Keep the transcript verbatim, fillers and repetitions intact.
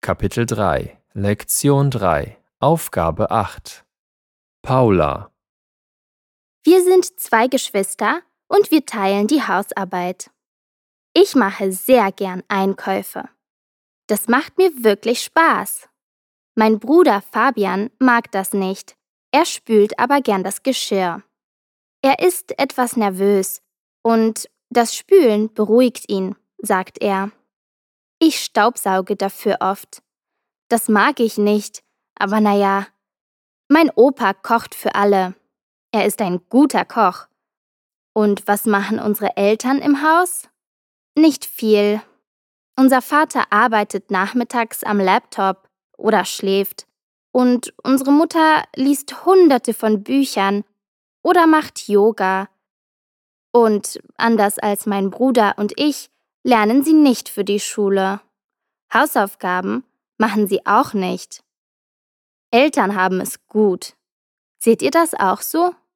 Kapitel drei, Lektion drei, Aufgabe acht. Paula. Wir sind zwei Geschwister und wir teilen die Hausarbeit. Ich mache sehr gern Einkäufe. Das macht mir wirklich Spaß. Mein Bruder Fabian mag das nicht. Er spült aber gern das Geschirr. Er ist etwas nervös und das Spülen beruhigt ihn, sagt er. Ich staubsauge dafür oft. Das mag ich nicht, aber naja. Mein Opa kocht für alle. Er ist ein guter Koch. Und was machen unsere Eltern im Haus? Nicht viel. Unser Vater arbeitet nachmittags am Laptop oder schläft. Und unsere Mutter liest hunderte von Büchern oder macht Yoga. Und anders als mein Bruder und ich, lernen sie nicht für die Schule. Hausaufgaben machen sie auch nicht. Eltern haben es gut. Seht ihr das auch so?